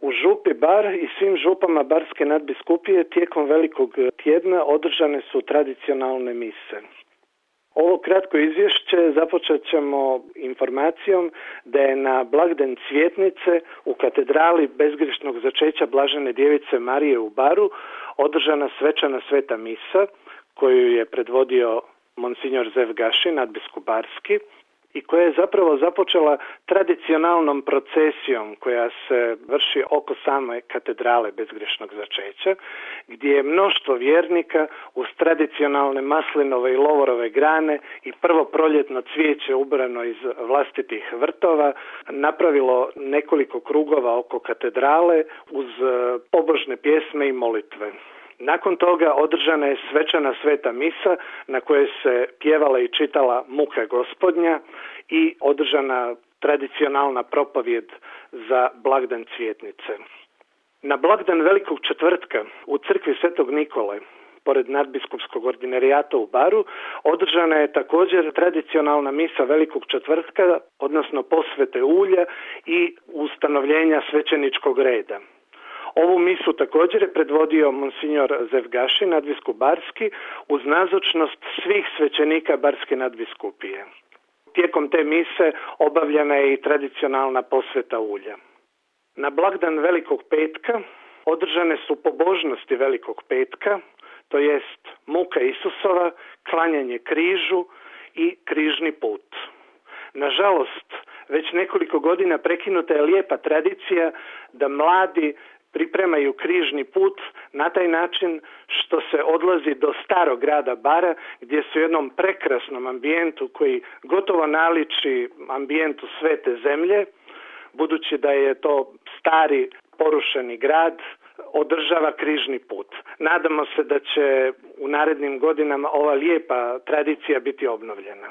U župi Bar i svim župama Barske nadbiskupije tijekom Velikog tjedna održane su tradicionalne mise. Ovo kratko izvješće započet ćemo informacijom da je na blagdan Cvjetnice u katedrali Bezgrešnog začeća Blažene Djevice Marije u Baru održana svečana sveta misa koju je predvodio monsignor Zev Gašin, nadbiskup Barski, i koja je zapravo započela tradicionalnom procesijom koja se vrši oko same katedrale Bezgrešnog začeća, gdje je mnoštvo vjernika uz tradicionalne maslinove i lovorove grane i prvo proljetno cvijeće ubrano iz vlastitih vrtova napravilo nekoliko krugova oko katedrale uz pobožne pjesme i molitve. Nakon toga održana je svečana sveta misa na kojoj se pjevala i čitala muka Gospodnja i održana tradicionalna propovjed za blagdan Cvjetnice. Na blagdan Velikog četvrtka u crkvi Svetog Nikole, pored nadbiskupskog ordinarijata u Baru, održana je također tradicionalna misa Velikog četvrtka, odnosno posvete ulja i ustanovljenja svećeničkog reda. Ovu misu također je predvodio monsignor Zev Gašin, nadbiskup Barski, uz nazočnost svih svećenika Barske nadbiskupije. Tijekom te mise obavljena je i tradicionalna posveta ulja. Na blagdan Velikog petka održane su pobožnosti Velikog petka, to jest muka Isusova, klanjanje križu i križni put. Nažalost, već nekoliko godina prekinuta je lijepa tradicija da mladi pripremaju križni put na taj način što se odlazi do starog grada Bara, gdje su u jednom prekrasnom ambijentu koji gotovo naliči ambijentu Svete zemlje, budući da je to stari porušeni grad, održava križni put. Nadamo se da će u narednim godinama ova lijepa tradicija biti obnovljena.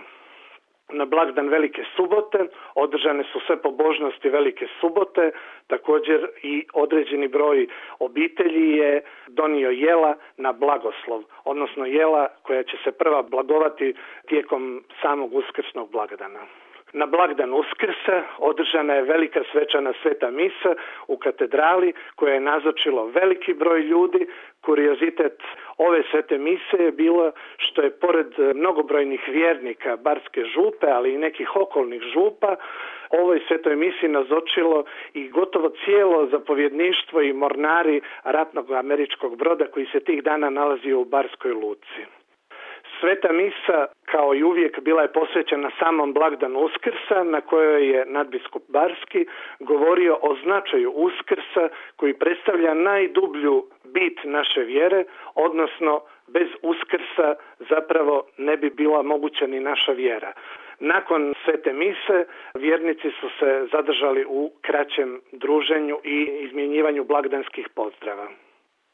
Na blagdan Velike subote održane su sve pobožnosti Velike subote, također i određeni broj obitelji je donio jela na blagoslov, odnosno jela koja će se prva blagovati tijekom samog uskrsnog blagdana. Na blagdan Uskrsa održana je velika svečana sveta misa u katedrali koja je nazočilo veliki broj ljudi. Kuriozitet ove svete mise je bilo što je pored mnogobrojnih vjernika Barske župe, ali i nekih okolnih župa, ovoj svetoj misi nazočilo i gotovo cijelo zapovjedništvo i mornari ratnog američkog broda koji se tih dana nalazio u Barskoj luci. Sveta misa, kao i uvijek, bila je posvećena samom blagdanu Uskrsa, na kojoj je nadbiskup Barski govorio o značaju Uskrsa koji predstavlja najdublju bit naše vjere, odnosno bez Uskrsa zapravo ne bi bila moguća ni naša vjera. Nakon svete mise vjernici su se zadržali u kraćem druženju i izmjenjivanju blagdanskih pozdrava.